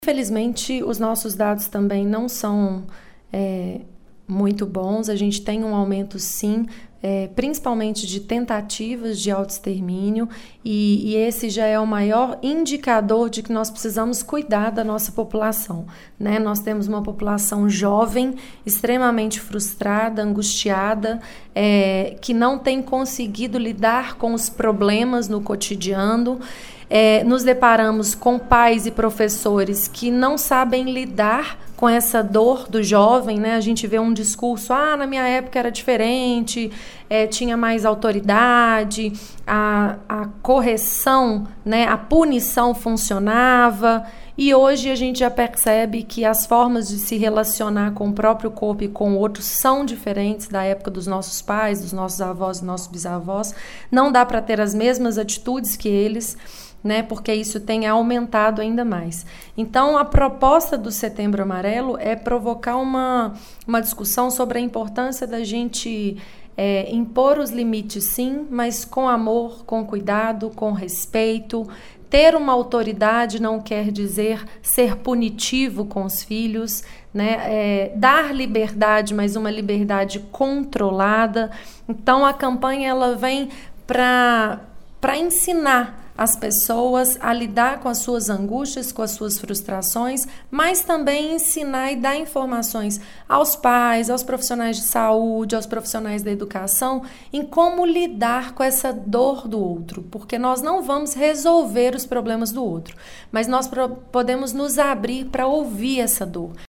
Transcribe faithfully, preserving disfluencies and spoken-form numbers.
Infelizmente, os nossos dados também não são é, muito bons. A gente tem um aumento, sim, é, principalmente de tentativas de autoextermínio, e, e esse já é o maior indicador de que nós precisamos cuidar da nossa população, né? Nós temos uma população jovem, extremamente frustrada, angustiada, é, que não tem conseguido lidar com os problemas no cotidiano. É, nos deparamos com pais e professores que não sabem lidar com essa dor do jovem, né? A gente vê um discurso, ah, na minha época era diferente, é, tinha mais autoridade, a, a correção, né, a punição funcionava, e hoje a gente já percebe que as formas de se relacionar com o próprio corpo e com o outro são diferentes da época dos nossos pais, dos nossos avós e nossos bisavós. Não dá para ter as mesmas atitudes que eles, né, porque isso tem aumentado ainda mais. Então, a proposta do Setembro Amarelo é provocar uma, uma discussão sobre a importância da gente é, impor os limites, sim, mas com amor, com cuidado, com respeito. Ter uma autoridade não quer dizer ser punitivo com os filhos, né? É, dar liberdade, mas uma liberdade controlada. Então, a campanha ela vem para para ensinar as pessoas a lidar com as suas angústias, com as suas frustrações, mas também ensinar e dar informações aos pais, aos profissionais de saúde, aos profissionais da educação, em como lidar com essa dor do outro, porque nós não vamos resolver os problemas do outro, mas nós podemos nos abrir para ouvir essa dor.